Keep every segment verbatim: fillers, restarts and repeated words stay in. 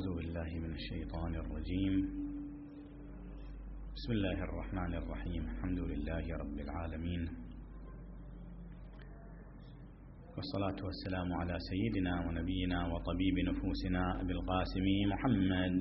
أعوذ بالله من الشيطان الرجيم. بسم الله الرحمن الرحيم. الحمد لله رب العالمين، والصلاة والسلام على سيدنا ونبينا وطبيب نفوسنا أبي القاسم محمد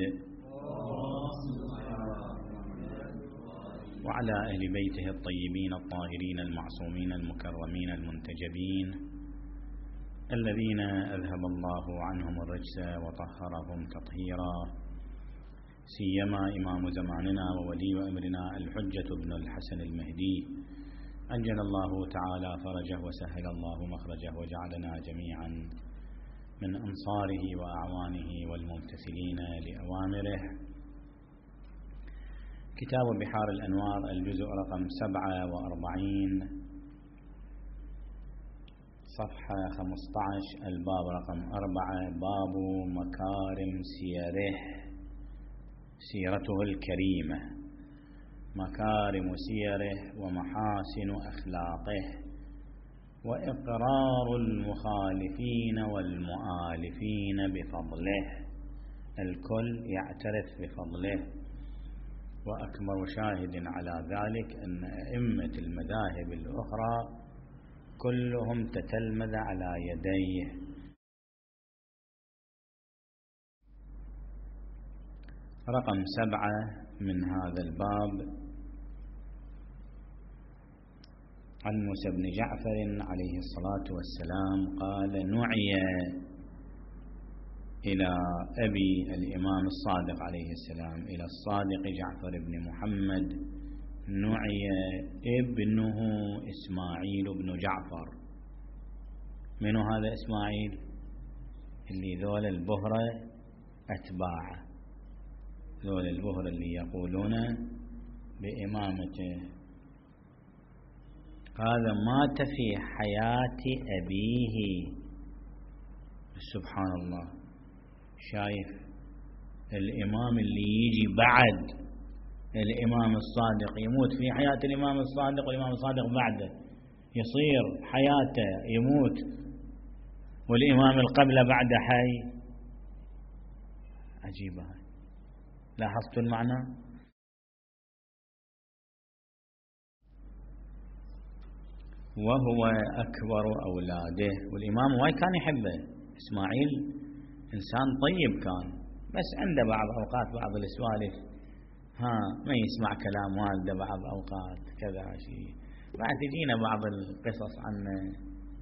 وعلى أهل بيته الطيبين الطاهرين المعصومين المكرمين المنتجبين الذين أذهب الله عنهم الرجس وطهرهم تطهيرا، سيما إمام زماننا وولي أمرنا الحجة ابن الحسن المهدي، أجل الله تعالى فرجه وسهل الله مخرجه وجعلنا جميعا من أنصاره وأعوانه والممتثلين لأوامره. كتاب بحار الأنوار، الجزء رقم سبعة وأربعين، صفحة خمسة عشر، الباب رقم أربعة، باب مكارم سيره، سيرته الكريمة، مكارم سيره ومحاسن أخلاقه، وإقرار المخالفين والمؤالفين بفضله، الكل يعترف بفضله. وأكبر شاهد على ذلك أن أئمة المذاهب الأخرى كلهم تتلمذ على يديه. رقم سبعة من هذا الباب، عن موسى بن جعفر عليه الصلاة والسلام قال: نعي إلى أبي الإمام الصادق عليه السلام، إلى الصادق جعفر بن محمد، نعي ابنه إسماعيل بن جعفر. من هذا إسماعيل؟ اللي ذول البهرة أتباعه، ذول البهرة اللي يقولون بإمامته. هذا مات في حياة أبيه. سبحان الله، شايف الإمام اللي يجي بعد الإمام الصادق يموت في حياة الإمام الصادق، والإمام الصادق بعده يصير حياته يموت والإمام القبل بعده حي. عجيبة. لاحظت المعنى؟ وهو أكبر أولاده، والإمام واي كان يحبه. إسماعيل إنسان طيب كان، بس عنده بعض أوقات بعض السوالف، ها ما يسمع كلام والده بعض أوقات كذا شيء. بعد تجينا بعض القصص عنه.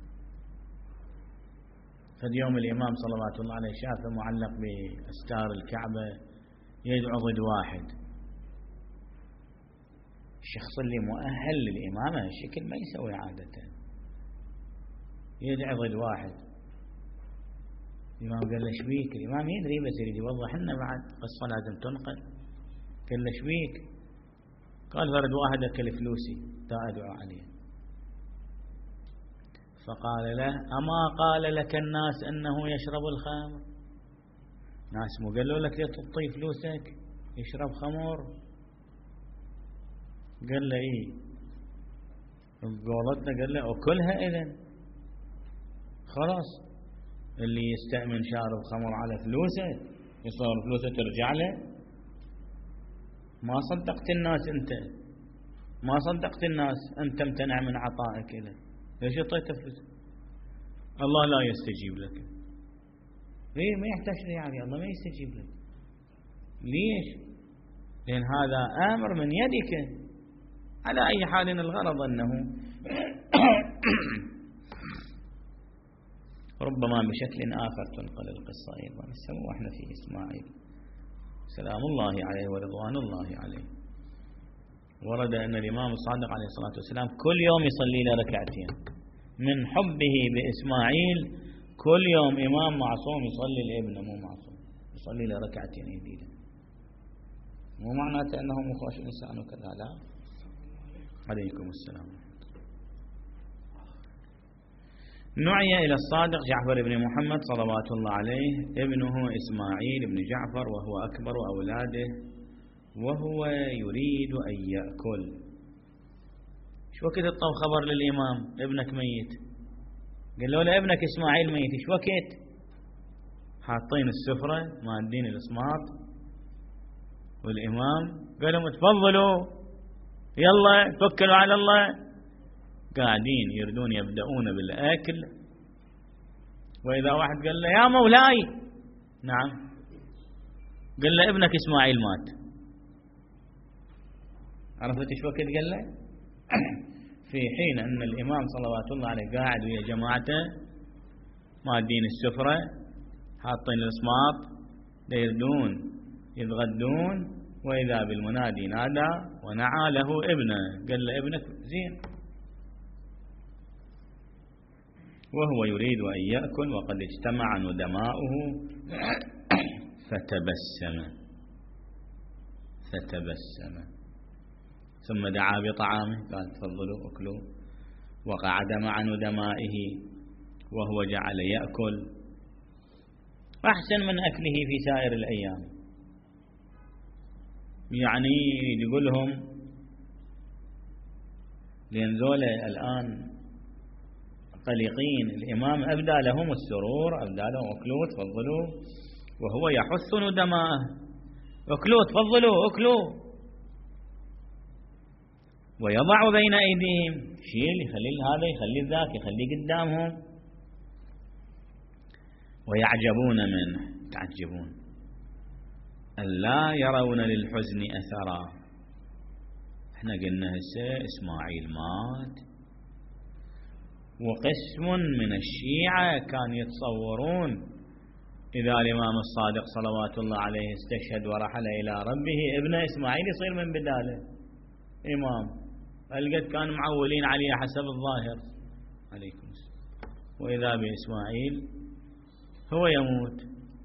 فد يوم الإمام صلوات الله عليه شافه معلق بأستار الكعبة يدعو ضد واحد. الشخص اللي مؤهل للإمامة الشكل ما يسوي عادة، يدعو ضد واحد. الإمام قال له شبيك؟ الإمام يدري بس يريد يوضح لنا بعد قصة لازم تنقل. قال له شبيك؟ قال فرد واحد أكل فلوسي تا أدعو عليه. فقال له: أما قال لك الناس أنه يشرب الخمر؟ ناس مو قالوا لك تعطي فلوسك يشرب خمر؟ قال له إيه. قولتنا قال له أكلها إذن. خلاص، اللي يستأمن شارب خمر على فلوسه يصور فلوسه ترجع له. ما صدقت الناس أنت، ما صدقت الناس أنت امتنع من عطائك له. ليش اعطيته فلوس؟ الله لا يستجيب لك. ليه ما يحتاج يعني الله ما يستجيب لك؟ ليش؟ لأن هذا أمر من يدك. على أي حال الغرض أنه ربما بشكل آخر تنقل القصة أيضا. نسموه احنا في إسماعيل سلام الله عليه ورضوان الله عليه. ورد أن الإمام الصادق عليه الصلاة والسلام كل يوم يصلي له ركعتين من حبه بإسماعيل. كل يوم إمام معصوم يصلي لابنه مو معصوم، يصلي له ركعتين يديله. مو معناته أنه مخوش إنسان وكذا، لا. عليكم السلام. نعي إلى الصادق جعفر بن محمد صلوات الله عليه، ابنه إسماعيل بن جعفر، وهو أكبر أولاده، وهو يريد أن يأكل. شو وقت الطو خبر للإمام ابنك ميت؟ قال له ابنك إسماعيل ميت. شو وقت؟ حاطين السفرة مادين الإصمات، والإمام قال لهم تفضلوا يلا توكلوا على الله. قاعدين يردون يبدأون بالأكل، وإذا واحد قال له يا مولاي، نعم، قال له ابنك إسماعيل مات. عرفت ايش وقت قال له؟ في حين أن الإمام صلوات الله عليه قاعد ويا جماعته مادين السفرة حاطين الإصمات يردون يتغدون، وإذا بالمنادي نادى ونعى له ابنه، قال له ابنك زين، وهو يريد أن يأكل وقد اجتمع ندماؤه فتبسم فتبسم ثم دعا بطعامه، قال تفضلوا أكلوا، وقعد مع ندمائه وهو جعل يأكل أحسن من أكله في سائر الأيام. يعني يقول لهم لأن ذولا الآن قلقين، الإمام أبدى لهم السرور، أبدى لهم أكلوا تفضلوا، وهو يحث ندماءه أكلوا تفضلوا أكلوا، ويضع بين أيديهم، شيل يخلي هذا يخلي ذاك يخلي قدامهم، ويعجبون منه، تعجبون ألا يرون للحزن أثرا. احنا قلنا هسه إسماعيل مات، وقسم من الشيعة كان يتصورون إذا الإمام الصادق صلوات الله عليه استشهد ورحل إلى ربه ابن إسماعيل يصير من بداله إمام، القد كانوا معولين عليه حسب الظاهر عليكم السلام، وإذا بإسماعيل هو يموت،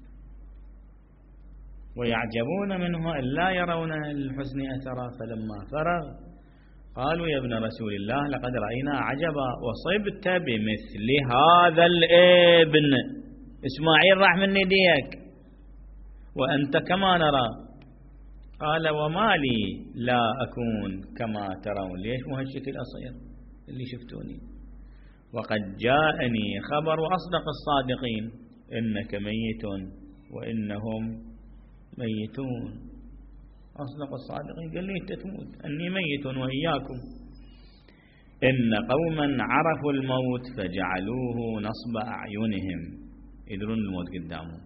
ويعجبون منه ألا يرون الحزن أثرا. فلما فرغ قالوا يا ابن رسول الله لقد رأينا عجبا وصبت بمثل هذا الابن، إسماعيل راح من يديك وأنت كما نرى. قال وما لي لا أكون كما ترون، ليش مو هالشكل أصير اللي شفتوني؟ وقد جاءني خبر أصدق الصادقين إنك ميت وإنهم ميتون. أصدق الصادقين قال لي تتموت، أني ميت وإياكم. إن قوما عرفوا الموت فجعلوه نصب أعينهم، يدرون الموت قدامهم،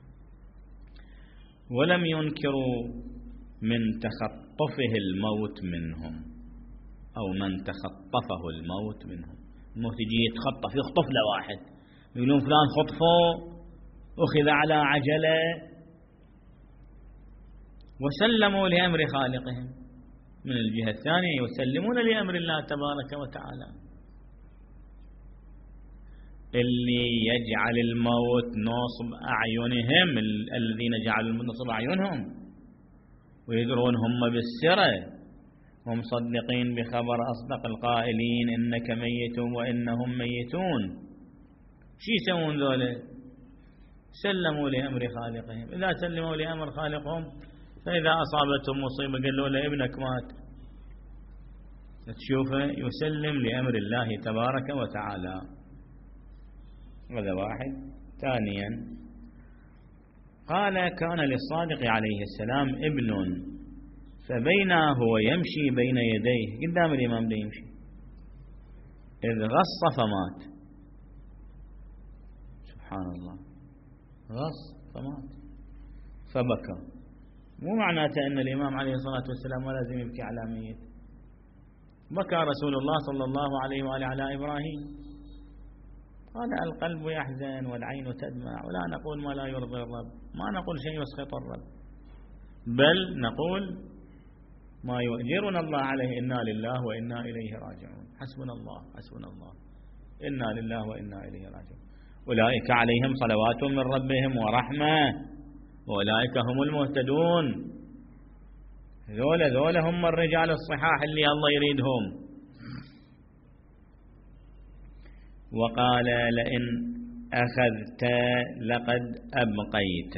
ولم ينكروا من تخطفه الموت منهم، أو من تخطفه الموت منهم. الموت يجي يتخطف، يخطف له واحد، يقولون فلان خطفه أخذ على عجلة، وسلموا لأمر خالقهم. من الجهة الثانية يسلمون لأمر الله تبارك وتعالى. اللي يجعل الموت نصب أعينهم، الذين جعلوا الموت نصب أعينهم ويدرون هم بالسرة، هم مصدقين بخبر أصدق القائلين إنك ميت وإنهم ميتون. شو يسوون ذولا؟ سلموا لأمر خالقهم. إذا سلموا لأمر خالقهم فإذا أصابتهم مصيبة قالوا له ابنك مات، تشوفه يسلم لأمر الله تبارك وتعالى. هذا واحد. ثانيا قال كان للصادق عليه السلام ابن، فبينا هو يمشي بين يديه، قدام الإمام ده يمشي، إذ غص فمات. سبحان الله، غص فمات فبكى. مو معناته أن الإمام عليه الصلاة والسلام ما لازم يبكي على ميت. بكى رسول الله صلى الله عليه وآله على إبراهيم، قال القلب يحزن والعين تدمع، ولا نقول ما لا يرضي الرب، ما نقول شيء يسخط الرب، بل نقول ما يؤجرنا الله عليه. إنا لله وإنا إليه راجعون، حسبنا الله حسبنا الله، إنا لله وإنا إليه راجعون. أولئك عليهم صلوات من ربهم ورحمة وأولئك هم المهتدون. ذولا ذولا هم الرجال الصحاح اللي الله يريدهم. وقال لئن أخذت لقد أبقيت،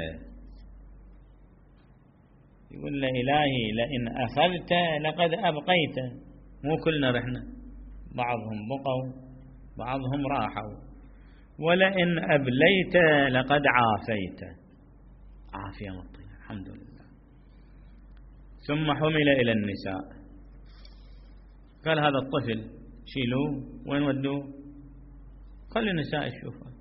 يقول له إلهي لئن أخذت لقد أبقيت. مو كلنا رحنا، بعضهم بقوا بعضهم راحوا، ولئن أبليت لقد عافيت. عافية مطية الحمد لله. ثم حمل إلى النساء، قال هذا الطفل شيلوه، وين ودوه؟ قال للنساء الشوفة.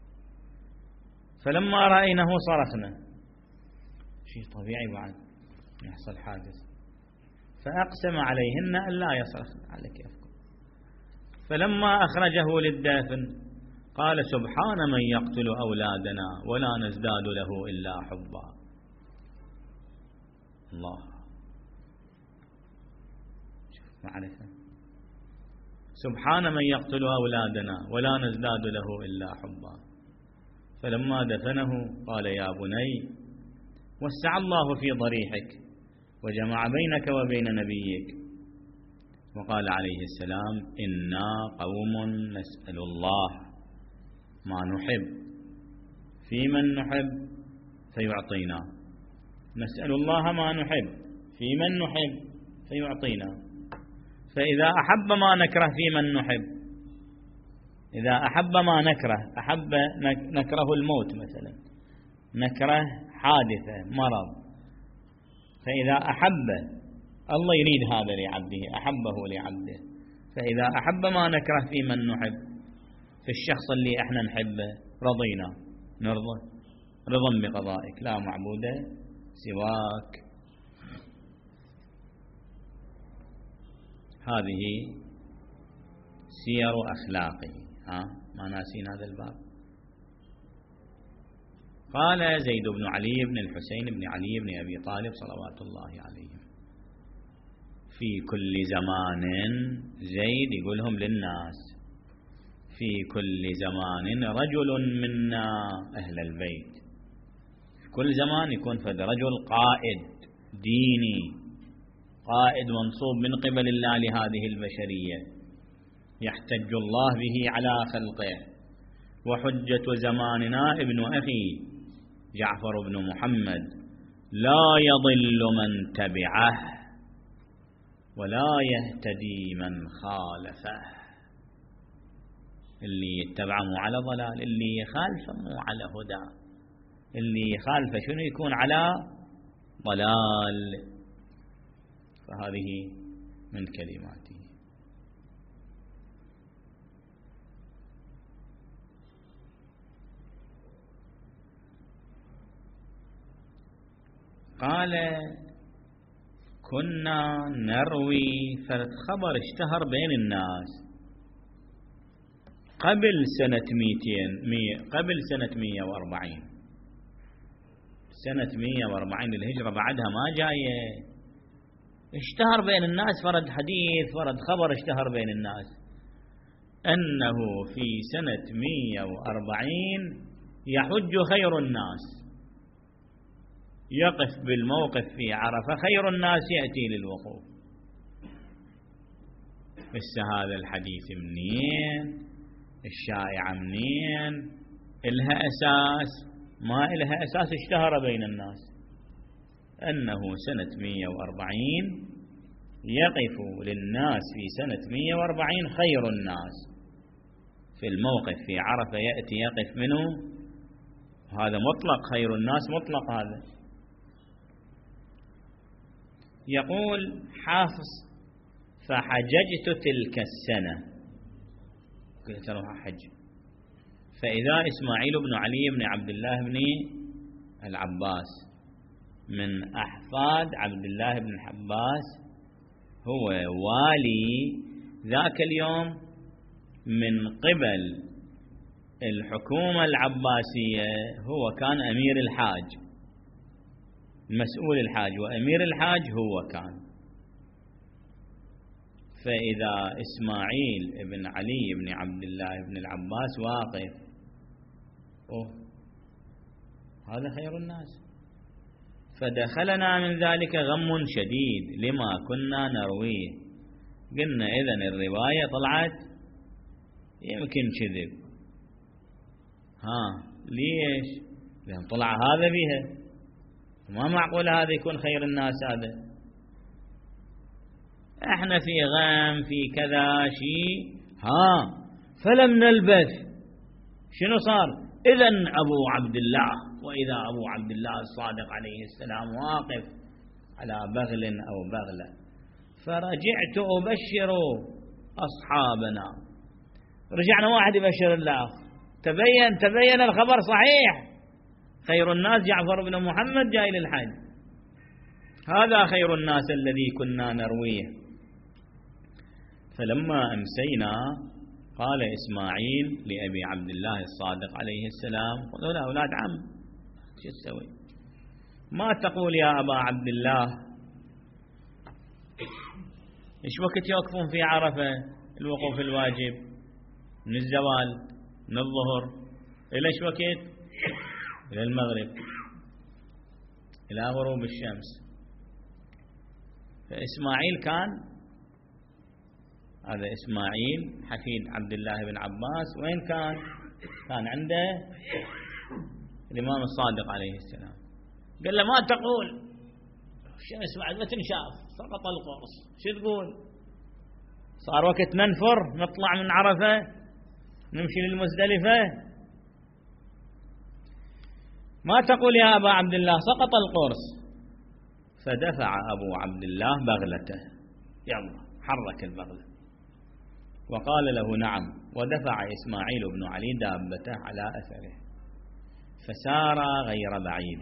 فلما رأينه صرخنا، شيء طبيعي بعد يحصل حادث، فأقسم عليهن أن لا يصرخن على كيفكم. فلما أخرجه للدافن قال سبحان من يقتل أولادنا ولا نزداد له إلا حبا. الله، شوف معرفة. سبحان من يقتل أولادنا ولا نزداد له إلا حبا. فلما دفنه قال يا بني وسع الله في ضريحك وجمع بينك وبين نبيك. وقال عليه السلام إنا قوم نسأل الله ما نحب في من نحب فيعطينا، نسأل الله ما نحب في من نحب فيعطينا. فإذا أحب ما نكره في من نحب، إذا أحب ما نكره، أحب نكره الموت مثلا، نكره حادثة مرض، فإذا أحب الله يريد هذا لعبده، أحبه لعبده. فإذا أحب ما نكره في من نحب في الشخص اللي احنا نحبه رضينا، نرضى رضا بقضائك لا معبود سواك. هذه سير أخلاقه. ها ما ناسين هذا الباب. قال زيد بن علي بن الحسين بن علي بن أبي طالب صلوات الله عليهم في كل زمان، زيد يقولهم للناس في كل زمان رجل منا أهل البيت. في كل زمان يكون فد رجل قائد ديني، قائد منصوب من قبل الله لهذه البشرية، يحتج الله به على خلقه. وحجة زماننا ابن أخي جعفر بن محمد لا يضل من تبعه ولا يهتدي من خالفه. اللي يتبعه مو على ضلال، اللي يخالفه مو على هدى، اللي يخالفه شنو يكون على ضلال. فهذه من كلماته. قال كنا نروي فالخبر اشتهر بين الناس قبل سنة مئتين مية قبل سنة مئة وأربعين، سنة مئة وأربعين للهجرة بعدها ما جاية. اشتهر بين الناس، فرد حديث فرد خبر اشتهر بين الناس أنه في سنة مئة وأربعين يحج خير الناس، يقف بالموقف في عرفة خير الناس يأتي للوقوف. بس هذا الحديث منين؟ الشائعة منين؟ إلها أساس؟ ما إلها أساس. اشتهر بين الناس أنه سنة مئة وأربعين يقف للناس في سنة مئة وأربعين خير الناس في الموقف في عرفة، يأتي يقف منه. هذا مطلق، خير الناس مطلق. هذا يقول حافظ فحججت تلك السنة، قلت أروح أحج. فإذا إسماعيل بن علي بن عبد الله بن العباس من أحفاد عبد الله بن العباس، هو والي ذاك اليوم من قبل الحكومة العباسية، هو كان أمير الحاج، مسؤول الحاج، وأمير الحاج هو كان. فإذا إسماعيل بن علي بن عبد الله بن العباس واقف، أوه هذا خير الناس. فدخلنا من ذلك غم شديد لما كنا نرويه. قلنا إذن الرواية طلعت يمكن كذب. ها ليش؟ لأن طلع هذا بها، ما معقول هذا يكون خير الناس. هذا احنا في غم في كذا شيء، ها فلم نلبث شنو صار؟ إذن أبو عبد الله، وإذا أبو عبد الله الصادق عليه السلام واقف على بغل أو بغلة. فرجعت أبشر أصحابنا، رجعنا واحد يبشر الله، تبين تبين الخبر صحيح، خير الناس جعفر بن محمد جاي للحج، هذا خير الناس الذي كنا نرويه. فلما أمسينا قال إسماعيل لأبي عبد الله الصادق عليه السلام، قالوا أولاد عم شو تسوي؟ ما تقول يا أبا عبد الله؟ إيش وقت يوقفون في عرفة الوقوف الواجب؟ من الزوال، من الظهر إلى إيش وقت؟ إلى المغرب، إلى غروب الشمس. فإسماعيل كان، هذا إسماعيل حفيد عبد الله بن عباس، وين كان؟ كان عنده الإمام الصادق عليه السلام. قال له ما تقول؟ الشمس بعد ما تنشاف، سقط القرص، شو تقول؟ صار وقت ننفر، نطلع من عرفة نمشي للمزدلفة. ما تقول يا أبا عبد الله؟ سقط القرص. فدفع أبو عبد الله بغلته، يلا حرك البغلة وقال له نعم، ودفع إسماعيل بن علي دابته على أثره، فسار غير بعيد.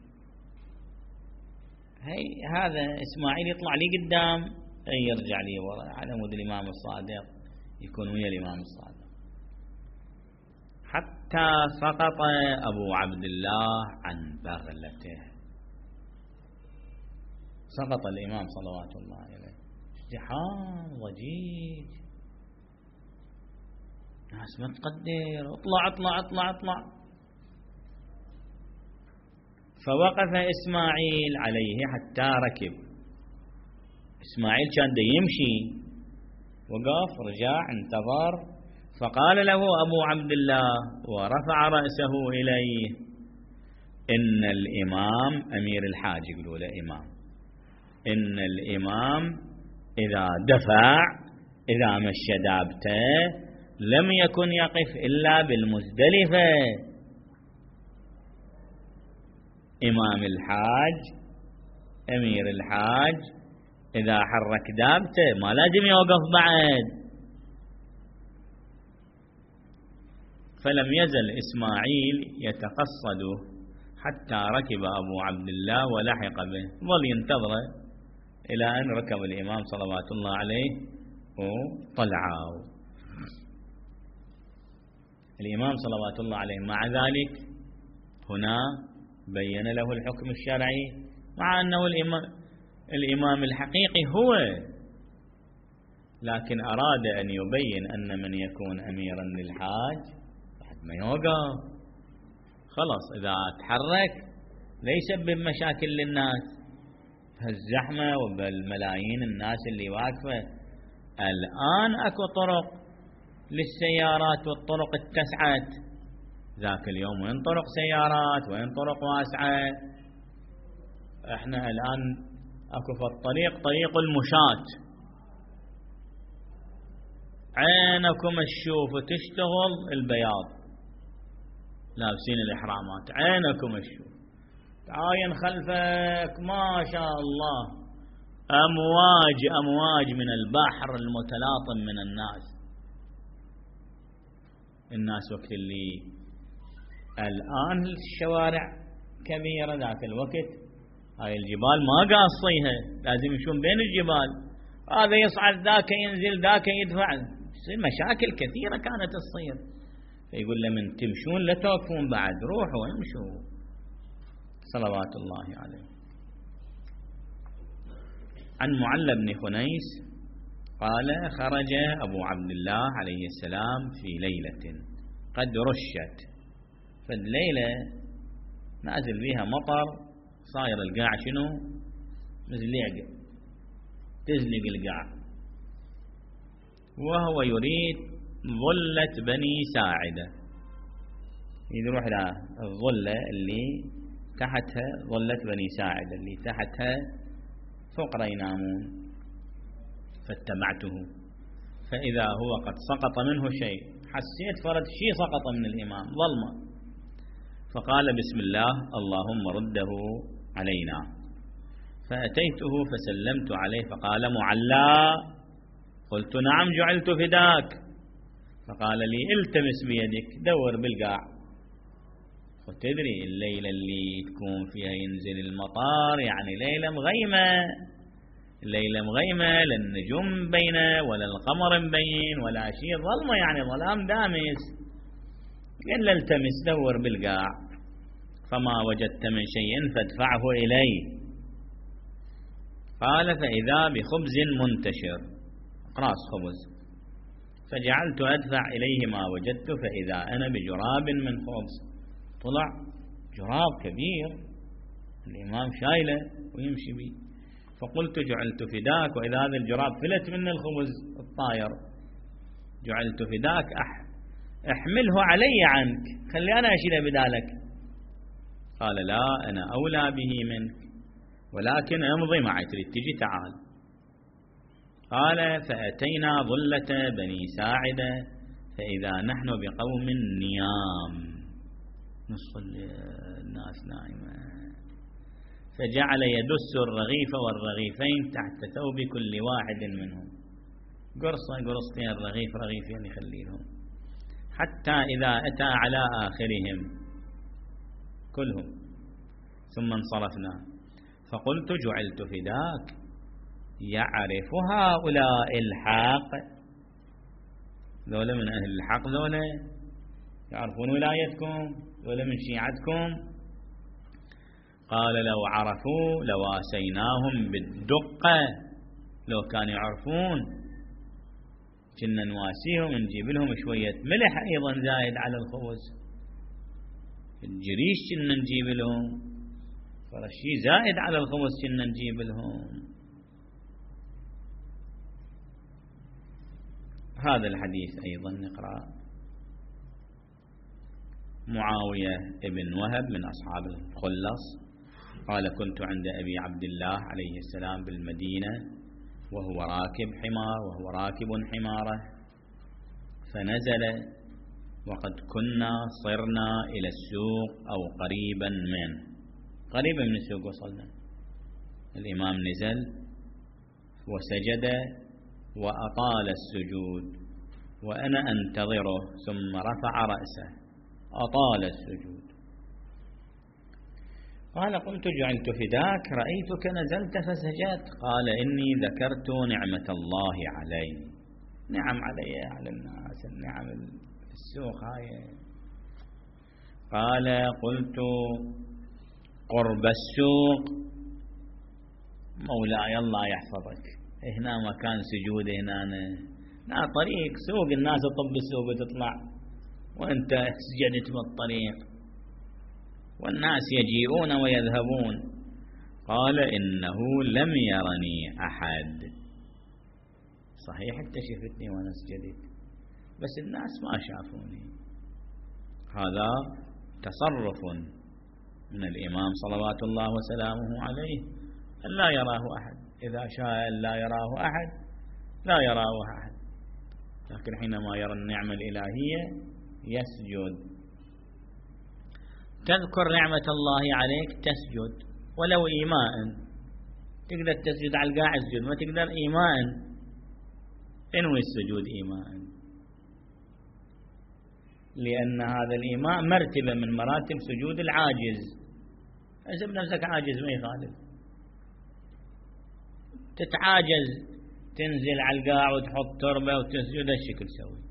هي هذا إسماعيل يطلع لي قدام، أي يرجع لي وراء، على مود الإمام الصادق يكون ويا الإمام الصادق، حتى سقط أبو عبد الله عن بغلته. سقط الإمام صلوات الله عليه، ازدحام ضجيج، ناس ما تقدر، اطلع اطلع اطلع اطلع. فوقف إسماعيل عليه حتى ركب. إسماعيل كان دا يمشي، وقف، رجع، انتظر. فقال له أبو عبد الله ورفع رأسه إليه: إن الإمام أمير الحاج، يقولوا له إمام، إن الإمام إذا دفع، إذا مشى دابته، لم يكن يقف إلا بالمزدلفة. إمام الحاج أمير الحاج إذا حرك دابته ما لازم يوقف بعد. فلم يزل إسماعيل يتقصد حتى ركب أبو عبد الله ولحق به، ظل ينتظر إلى أن ركب الإمام صلوات الله عليه وطلعوا. الإمام صلوات الله عليه مع ذلك هنا بين له الحكم الشرعي، مع أنه الإمام, الإمام الحقيقي هو، لكن أراد أن يبين أن من يكون أميرا للحاج بعد ما يوقف خلاص، إذا تحرك لا يسبب مشاكل للناس، هالزحمة وبالملايين الناس اللي واقفة. الآن أكو طرق للسيارات والطرق اتسعت، ذاك اليوم وين طرق سيارات، وين طرق واسعة. احنا الآن اكو في الطريق طريق المشاة، عينكم تشوف وتشتغل البياض لابسين الإحرامات، عينكم تشوف، تعاين خلفك ما شاء الله أمواج أمواج من البحر المتلاطم من الناس. الناس وقت اللي الآن الشوارع كبيرة، ذاك الوقت هاي الجبال ما قاصيها، لازم يمشون بين الجبال، هذا يصعد ذاك ينزل ذاك يدفع، مشاكل كثيرة كانت تصير. فيقول لمن تمشون لا توقفون بعد، روحوا امشوا صلوات الله عليه. عن معل بن خنيس قال: خرج أبو عبد الله عليه السلام في ليلة قد رشت، فالليلة نازل بها مطر، صاير القاع شنو؟ مزليق، تزلق القاع، وهو يريد ظلة بني ساعدة، يروح للظلة اللي تحتها، ظلة بني ساعدة اللي تحتها فقراء ينامون. فاتبعته فإذا هو قد سقط منه شيء، حسيت فرد شيء سقط من الإمام ظلمة، فقال بسم الله اللهم رده علينا. فأتيته فسلمت عليه فقال معلى؟ قلت نعم جعلت فداك. فقال لي التمس بيدك دور بالقاع. وتدري الليلة اللي تكون فيها ينزل المطار يعني ليلة مغيمة، الليلة مغيمة لا النجوم بينه ولا القمر مبين ولا شيء، ظلمة يعني ظلام دامس. قال له التمس دور بالقاع، فما وجدت من شيء فادفعه إلي. قال فإذا بخبز منتشر، أقراص خبز، فجعلت أدفع إليه ما وجدت، فإذا أنا بجراب من خبز. طلع جراب كبير الإمام شايله ويمشي به، فقلت جعلت فداك، وإذا هذا الجراب فلت من الخبز الطاير، جعلت فداك أح احمله علي عنك، خلي أنا أشيله بدالك. قال لا أنا أولى به منك، ولكن امضي معي، تريد تجي تعال. قال فأتينا ظلة بني ساعدة، فإذا نحن بقوم نيام، نصف الناس نائمة، فجعل يدس الرغيف والرغيفين تحت ثوب كل واحد منهم، قرصة قرصتين رغيف رغيفين يخليهم، حتى إذا أتى على آخرهم كلهم ثم انصرفنا. فقلت جعلت فداك يعرف هؤلاء الحق، ذولا من أهل الحق، ذولا يعرفون ولايتكم، ذولا من شيعتكم. قال لو عرفوا لواسيناهم بالدقة، لو كانوا يعرفون كنا نواسيهم، نجيب لهم شوية ملح أيضا زايد على الخبز، الجريش كنا نجيب لهم، فرشي زائد على الخبز كنا نجيب لهم. هذا الحديث أيضا نقرأ. معاوية ابن وهب من أصحاب الخلص قال كنت عند أبي عبد الله عليه السلام بالمدينة وهو راكب حمار وهو راكب حماره، فنزل وقد كنا صرنا إلى السوق أو قريبا منه، قريبا من السوق وصلنا. الإمام نزل وسجد وأطال السجود وأنا أنتظره، ثم رفع رأسه أطال السجود. قال قلت جعلت فداك رأيتك نزلت فسجدت. قال إني ذكرت نعمة الله علي، نعم علي على الناس، النعم السوق هاي. قال قلت قرب السوق مولاي الله يحفظك، هنا مكان سجود، هنا لا طريق سوق، الناس تطب السوق وتطلع وانت سجدت بالطريق والناس يجيئون ويذهبون. قال إنه لم يرني أحد، صحيح اكتشفتني وأنا سجدت بس الناس ما شافوني. هذا تصرف من الإمام صلوات الله وسلامه عليه أن لا يراه أحد، إذا شاء أن لا يراه أحد لا يراه أحد، لكن حينما يرى النعمة الإلهية يسجد. تذكر نعمة الله عليك تسجد ولو إيماء، تقدر تسجد على القاع اسجد، ما تقدر إيماء انوي السجود إيماء، لأن هذا الإيماء مرتبة من مراتب سجود العاجز. حسب نفسك عاجز ما يخالف، تتعاجز تنزل على القاع وتحط تربة وتسجد الشكل، سوي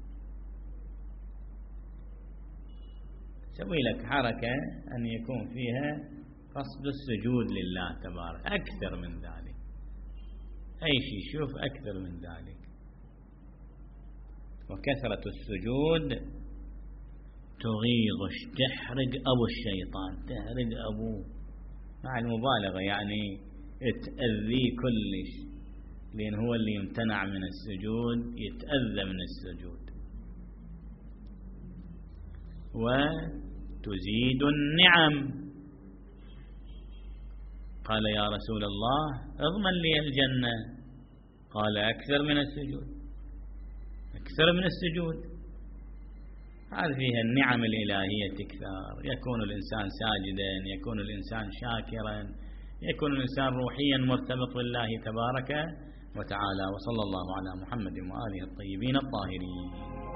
سوي لك حركة أن يكون فيها قصد السجود لله تبارك، أكثر من ذلك أي شيء شوف أكثر من ذلك. وكثرة السجود تغيظ تحرق أبو الشيطان، تحرق أبوه مع المبالغة، يعني تأذي كلش، لأن هو اللي يمتنع من السجود يتأذى من السجود. وتزيد النعم. قال يا رسول الله اضمن لي الجنة، قال أكثر من السجود، أكثر من السجود. هذه فيها النعم الإلهية تكثر، يكون الإنسان ساجدا، يكون الإنسان شاكرا، يكون الإنسان روحيا مرتبط بالله تبارك وتعالى. وصلى الله على محمد وآله الطيبين الطاهرين.